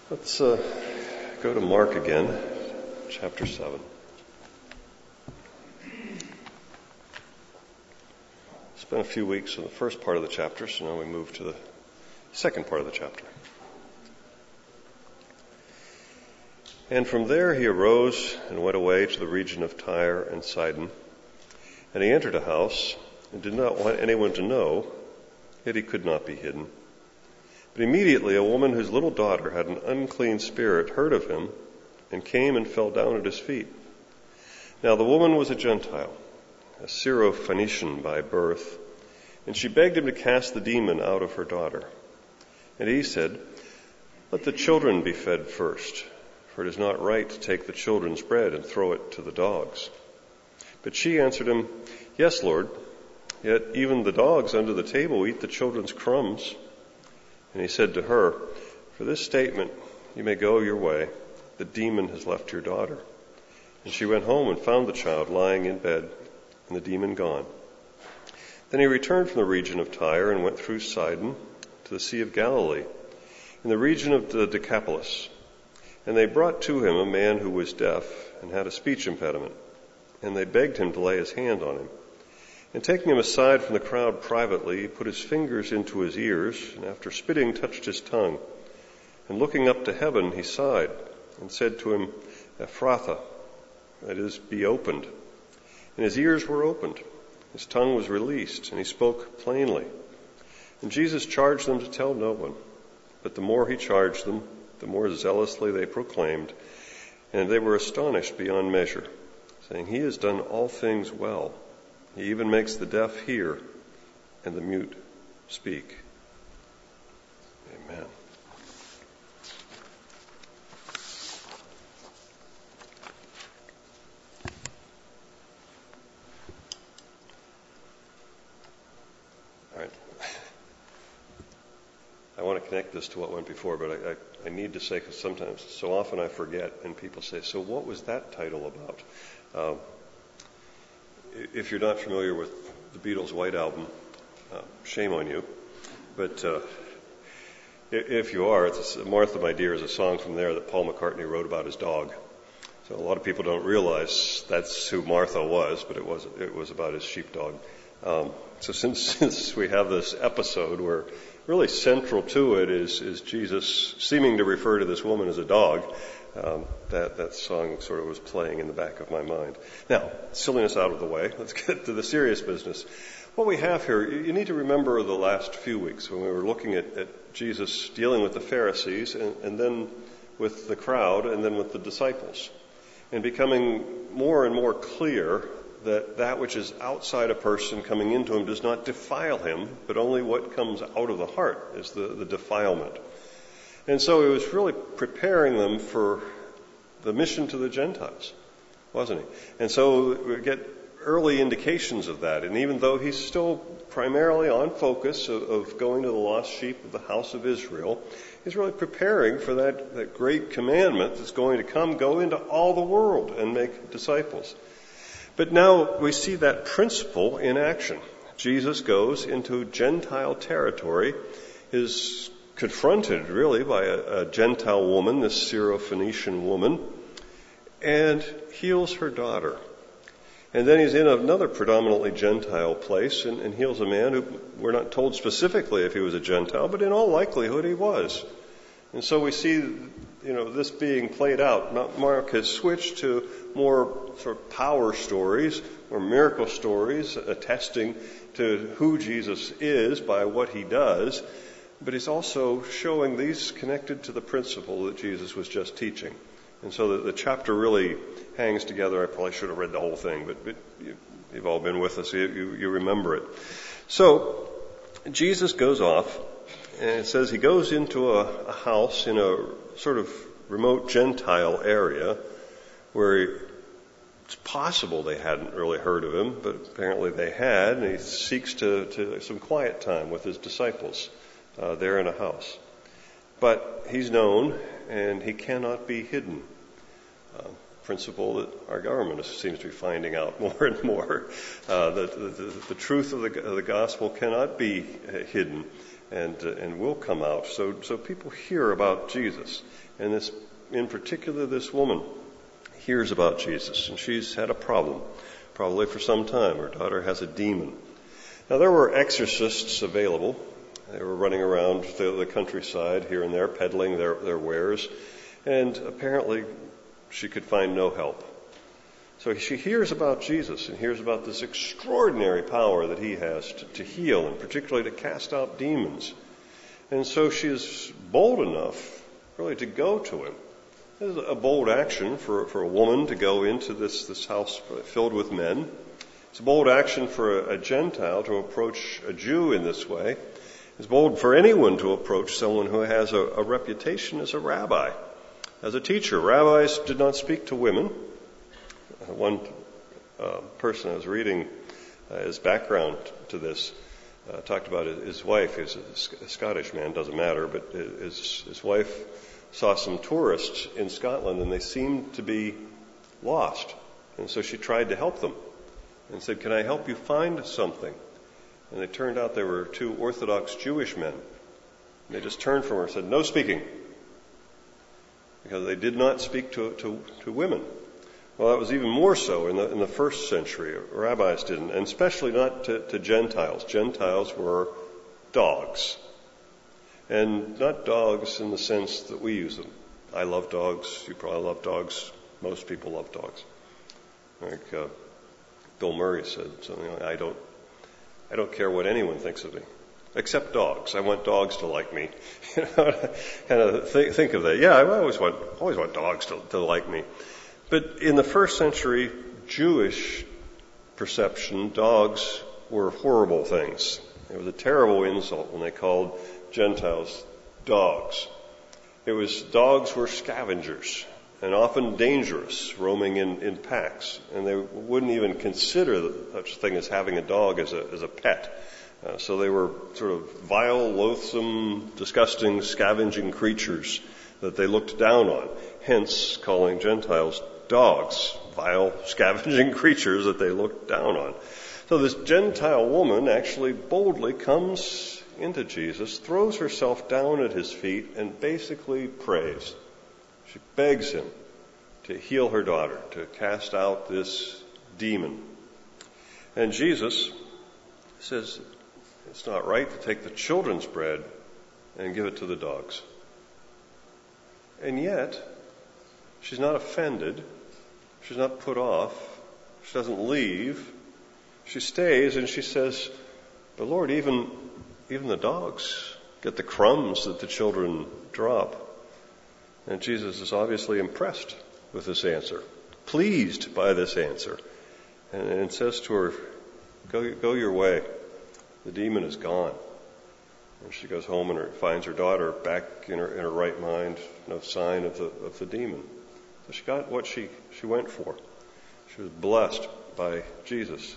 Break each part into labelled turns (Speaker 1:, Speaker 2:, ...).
Speaker 1: Let's go to Mark again, chapter 7. Spent a few weeks in the first part of the chapter, so now we move to the second part of the chapter. And from there he arose and went away to the region of Tyre and Sidon. And he entered a house and did not want anyone to know, yet he could not be hidden. But immediately a woman whose little daughter had an unclean spirit heard of him and came and fell down at his feet. Now the woman was a Gentile, a Syrophoenician by birth, and she begged him to cast the demon out of her daughter. And he said, "Let the children be fed first, for it is not right to take the children's bread and throw it to the dogs." But she answered him, "Yes, Lord, yet even the dogs under the table eat the children's crumbs." And he said to her, "For this statement you may go your way. The demon has left your daughter." And she went home and found the child lying in bed, and the demon gone. Then he returned from the region of Tyre and went through Sidon to the Sea of Galilee, in the region of the Decapolis. And they brought to him a man who was deaf and had a speech impediment, and they begged him to lay his hand on him. And taking him aside from the crowd privately, he put his fingers into his ears, and after spitting, touched his tongue. And looking up to heaven, he sighed, and said to him, "Ephphatha," that is, "be opened." And his ears were opened, his tongue was released, and he spoke plainly. And Jesus charged them to tell no one. But the more he charged them, the more zealously they proclaimed, and they were astonished beyond measure, saying, "He has done all things well. He even makes the deaf hear and the mute speak." Amen. All right. I want to connect this to what went before, but I need to say, because sometimes, so often I forget, and people say, "So what was that title about?" If you're not familiar with the Beatles' White Album, shame on you. But if you are, "Martha, My Dear" is a song from there that Paul McCartney wrote about his dog. So a lot of people don't realize that's who Martha was, but it was about his sheepdog. So since we have this episode where really central to it is Jesus seeming to refer to this woman as a dog, that song sort of was playing in the back of my mind. Now, silliness out of the way, let's get to the serious business. What we have here, you need to remember the last few weeks when we were looking at Jesus dealing with the Pharisees and then with the crowd and then with the disciples, and becoming more and more clear that which is outside a person coming into him does not defile him, but only what comes out of the heart is the defilement. And so he was really preparing them for the mission to the Gentiles, wasn't he? And so we get early indications of that. And even though he's still primarily on focus of going to the lost sheep of the house of Israel, he's really preparing for that great commandment that's going to come, go into all the world and make disciples. But now we see that principle in action. Jesus goes into Gentile territory, is confronted really by a Gentile woman, this Syrophoenician woman, and heals her daughter. And then he's in another predominantly Gentile place and heals a man who we're not told specifically if he was a Gentile, but in all likelihood he was. And so we see, this being played out. Mark has switched to more sort of power stories or miracle stories attesting to who Jesus is by what he does. But he's also showing these connected to the principle that Jesus was just teaching. And so the chapter really hangs together. I probably should have read the whole thing, but you've all been with us. You remember it. So Jesus goes off, and it says he goes into a house in a sort of remote Gentile area where it's possible they hadn't really heard of him, but apparently they had, and he seeks to some quiet time with his disciples. There in a house. But he's known, and he cannot be hidden. Principle that our government seems to be finding out more and more. The truth of the gospel cannot be hidden. and will come out. So people hear about Jesus. And this, in particular, this woman hears about Jesus, and she's had a problem, probably for some time. Her daughter has a demon. Now, there were exorcists available. They were running around the countryside here and there, peddling their wares, and apparently she could find no help. So she hears about Jesus and hears about this extraordinary power that he has to heal, and particularly to cast out demons. And so she is bold enough, really, to go to him. This is a bold action for a woman to go into this house filled with men. It's a bold action for a Gentile to approach a Jew in this way. It's bold for anyone to approach someone who has a reputation as a rabbi, as a teacher. Rabbis did not speak to women. One person I was reading his background to this talked about his wife. He's a Scottish man, doesn't matter, but his wife saw some tourists in Scotland and they seemed to be lost. And so she tried to help them and said, "Can I help you find something?" And it turned out there were two Orthodox Jewish men. And they just turned from her and said, "No speaking," because they did not speak to women. Well, that was even more so in the first century. Rabbis didn't, and especially not to Gentiles. Gentiles were dogs. And not dogs in the sense that we use them. I love dogs. You probably love dogs. Most people love dogs. Like Bill Murray said something like, I don't care what anyone thinks of me, except dogs. I want dogs to like me. Kind of think of that. Yeah, I always want dogs to like me. But in the first century Jewish perception, dogs were horrible things. It was a terrible insult when they called Gentiles dogs. Dogs were scavengers and often dangerous, roaming in packs, and they wouldn't even consider such a thing as having a dog as a pet. So they were sort of vile, loathsome, disgusting, scavenging creatures that they looked down on, hence calling Gentiles dogs, vile, scavenging creatures that they looked down on. So this Gentile woman actually boldly comes into Jesus, throws herself down at his feet, and basically prays. She begs him to heal her daughter, to cast out this demon. And Jesus says, it's not right to take the children's bread and give it to the dogs. And yet, she's not offended. She's not put off. She doesn't leave. She stays and she says, "But Lord, even the dogs get the crumbs that the children drop." And Jesus is obviously impressed with this answer, pleased by this answer, and says to her, Go your way. The demon is gone." And she goes home and finds her daughter back in her right mind, no sign of the demon. So she got what she went for. She was blessed by Jesus.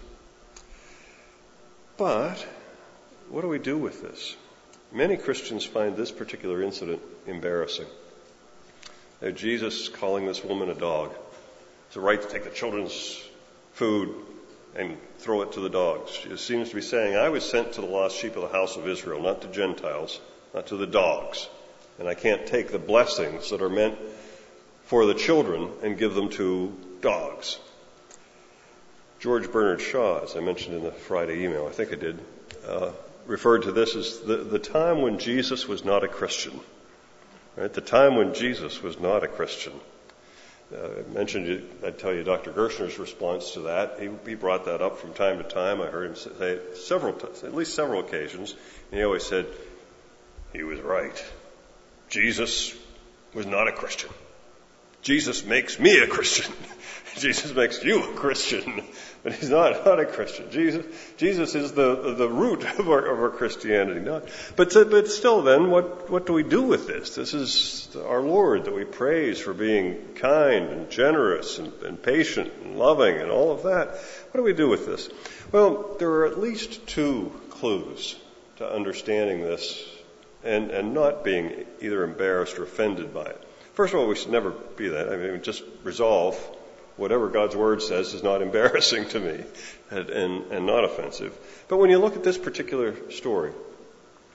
Speaker 1: But what do we do with this? Many Christians find this particular incident embarrassing. Jesus calling this woman a dog. It's a right to take the children's food and throw it to the dogs. She seems to be saying, I was sent to the lost sheep of the house of Israel, not to Gentiles, not to the dogs. And I can't take the blessings that are meant for the children and give them to dogs. George Bernard Shaw, as I mentioned in the Friday email, I think I did, referred to this as the time when Jesus was not a Christian. Right? The time when Jesus was not a Christian. I mentioned, I'd tell you Dr. Gershner's response to that. He brought that up from time to time. I heard him say it at least several occasions. And he always said, he was right. Jesus was not a Christian. Jesus makes me a Christian. Jesus makes you a Christian. But he's not a Christian. Jesus is the root of our Christianity. But still then, what do we do with this? This is our Lord that we praise for being kind and generous and patient and loving and all of that. What do we do with this? Well, there are at least two clues to understanding this and not being either embarrassed or offended by it. First of all, we should never be that. I mean, just resolve whatever God's Word says is not embarrassing to me and not offensive. But when you look at this particular story,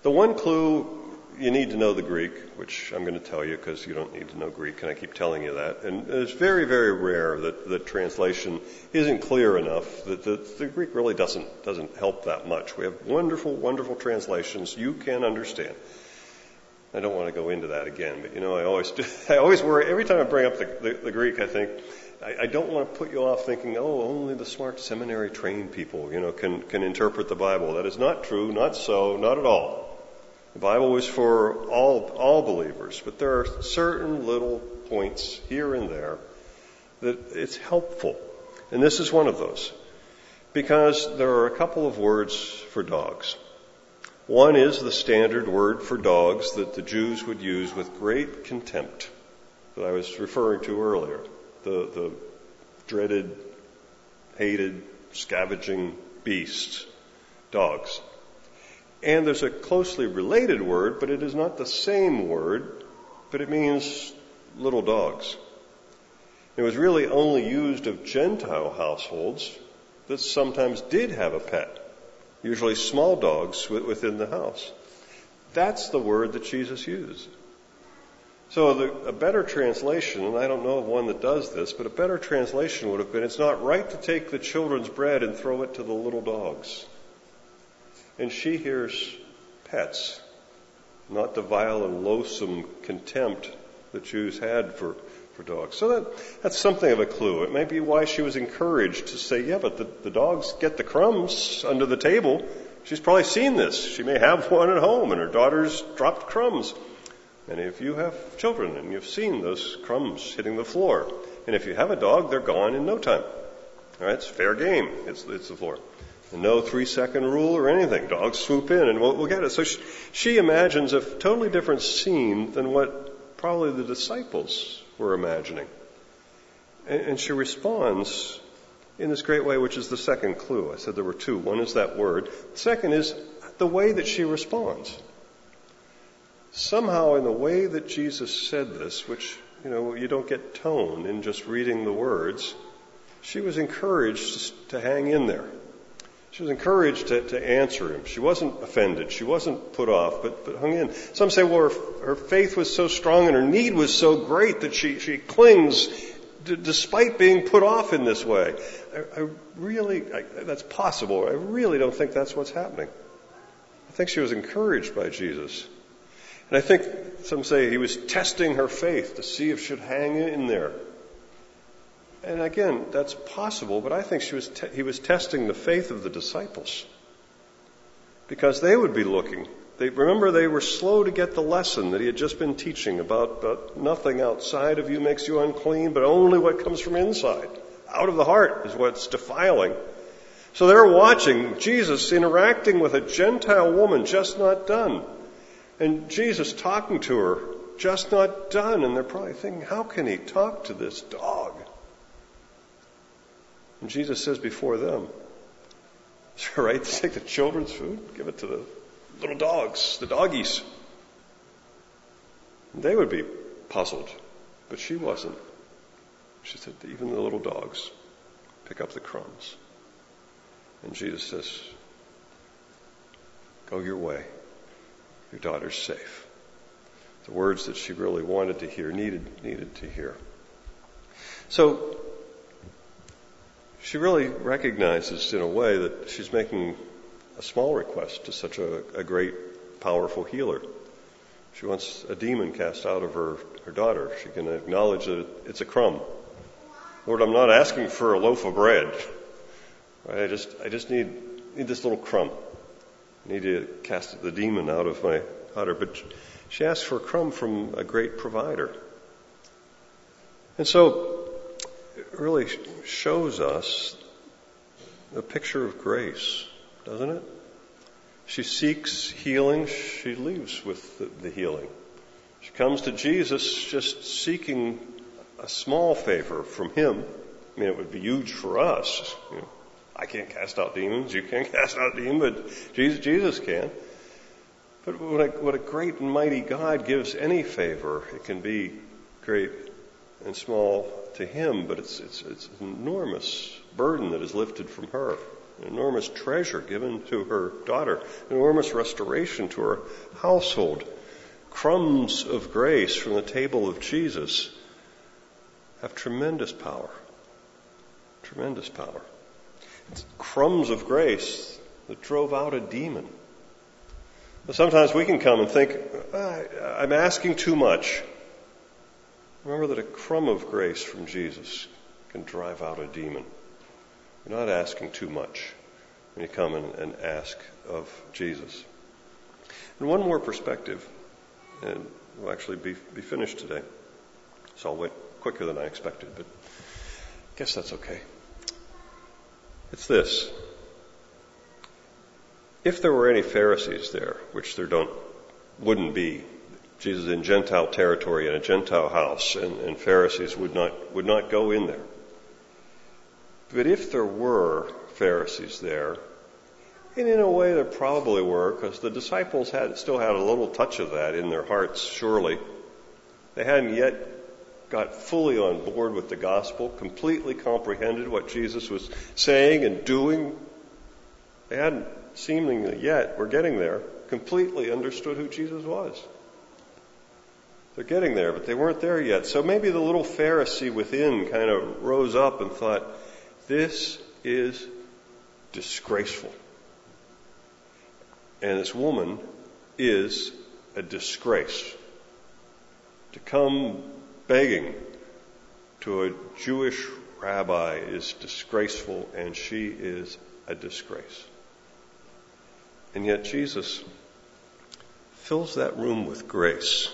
Speaker 1: The one clue, you need to know the Greek, which I'm going to tell you because you don't need to know Greek, and I keep telling you that. And it's very, very rare that the translation isn't clear enough, that the Greek really doesn't help that much. We have wonderful, wonderful translations you can understand. I don't want to go into that again, but I always worry. Every time I bring up the Greek, I think, I don't want to put you off thinking, only the smart seminary trained people, can interpret the Bible. That is not true, not so, not at all. The Bible is for all believers, but there are certain little points here and there that it's helpful. And this is one of those, because there are a couple of words for dogs. One is the standard word for dogs that the Jews would use with great contempt that I was referring to earlier. The dreaded, hated, scavenging beasts, dogs. And there's a closely related word, but it is not the same word, but it means little dogs. It was really only used of Gentile households that sometimes did have a pet, usually small dogs within the house. That's the word that Jesus used. So a better translation, and I don't know of one that does this, but a better translation would have been, it's not right to take the children's bread and throw it to the little dogs. And she hears pets, not the vile and loathsome contempt that Jews had for dogs. So that's something of a clue. It may be why she was encouraged to say, yeah, but the dogs get the crumbs under the table. She's probably seen this. She may have one at home, and her daughter's dropped crumbs. And if you have children and you've seen those crumbs hitting the floor, and if you have a dog, they're gone in no time. All right, it's fair game. It's the floor. And no 3-second rule or anything. Dogs swoop in and we'll get it. So she imagines a totally different scene than what probably the disciples were imagining. And she responds in this great way, which is the second clue. I said there were two. One is that word. The second is the way that she responds. Somehow in the way that Jesus said this, which, you don't get tone in just reading the words, she was encouraged to hang in there. She was encouraged to answer him. She wasn't offended. She wasn't put off, but hung in. Some say, well, her faith was so strong and her need was so great that she clings despite being put off in this way. That's possible. I really don't think that's what's happening. I think she was encouraged by Jesus. And I think some say he was testing her faith to see if she'd hang in there. And again, that's possible, but I think he was testing the faith of the disciples. Because they would be looking. Remember, they were slow to get the lesson that he had just been teaching about nothing outside of you makes you unclean, but only what comes from inside. Out of the heart is what's defiling. So they're watching Jesus interacting with a Gentile woman just not done. And Jesus talking to her, just not done. And they're probably thinking, how can he talk to this dog? And Jesus says before them, is it right to take the children's food? Give it to the little dogs, the doggies. And they would be puzzled, but she wasn't. She said, even the little dogs pick up the crumbs. And Jesus says, go your way. Your daughter's safe. The words that she really wanted to hear, needed to hear. So she really recognizes in a way that she's making a small request to such a great, powerful healer. She wants a demon cast out of her daughter. She can acknowledge that it's a crumb. Lord, I'm not asking for a loaf of bread. Right? I just need this little crumb. I need to cast the demon out of my daughter. But she asks for a crumb from a great provider. And so it really shows us a picture of grace, doesn't it? She seeks healing. She leaves with the healing. She comes to Jesus just seeking a small favor from him. I mean, it would be huge for us. I can't cast out demons. You can't cast out demons, but Jesus can. But what a great and mighty God gives any favor, it can be great and small to him, but it's an enormous burden that is lifted from her. an enormous treasure given to her daughter, an enormous restoration to her household. Crumbs of grace from the table of Jesus have tremendous power. Tremendous power. It's crumbs of grace that drove out a demon. Sometimes we can come and think, I'm asking too much. Remember that a crumb of grace from Jesus can drive out a demon. You're not asking too much when you come and ask of Jesus. And one more perspective, and we'll actually be finished today. So I'll wait quicker than I expected, but I guess that's okay. It's this. If there were any Pharisees there, which there wouldn't be, Jesus is in Gentile territory in a Gentile house, and Pharisees would not go in there. But if there were Pharisees there, and in a way there probably were, because the disciples still had a little touch of that in their hearts, surely. They hadn't yet got fully on board with the gospel, completely comprehended what Jesus was saying and doing. They hadn't seemingly yet, we're getting there, completely understood who Jesus was. They're getting there, but they weren't there yet. So maybe the little Pharisee within kind of rose up and thought, this is disgraceful. And this woman is a disgrace. To come begging to a Jewish rabbi is disgraceful, and she is a disgrace. And yet Jesus fills that room with grace.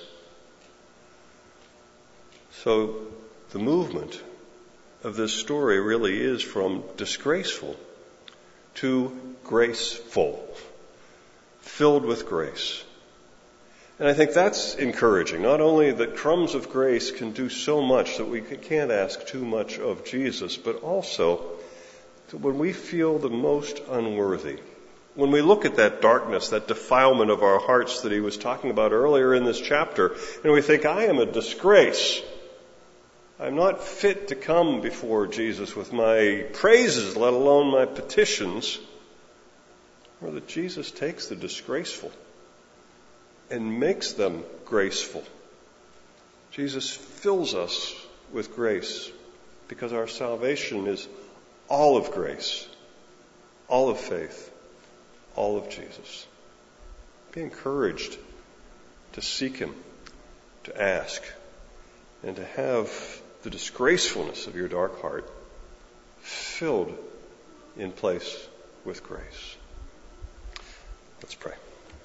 Speaker 1: So the movement of this story really is from disgraceful to graceful, filled with grace. And I think that's encouraging. Not only that crumbs of grace can do so much that we can't ask too much of Jesus, but also that when we feel the most unworthy, when we look at that darkness, that defilement of our hearts that he was talking about earlier in this chapter, and we think, I am a disgrace. I'm not fit to come before Jesus with my praises, let alone my petitions. Or that Jesus takes the disgraceful and makes them graceful. Jesus fills us with grace because our salvation is all of grace, all of faith, all of Jesus. Be encouraged to seek him, to ask, and to have the disgracefulness of your dark heart filled in place with grace. Let's pray.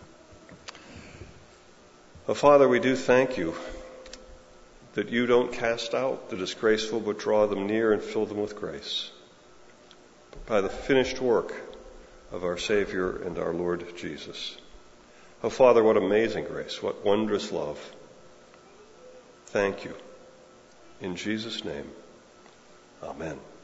Speaker 1: Oh, Father, we do thank you that you don't cast out the disgraceful, but draw them near and fill them with grace. By the finished work of our Savior and our Lord Jesus. Oh, Father, what amazing grace, what wondrous love. Thank you. In Jesus' name, amen.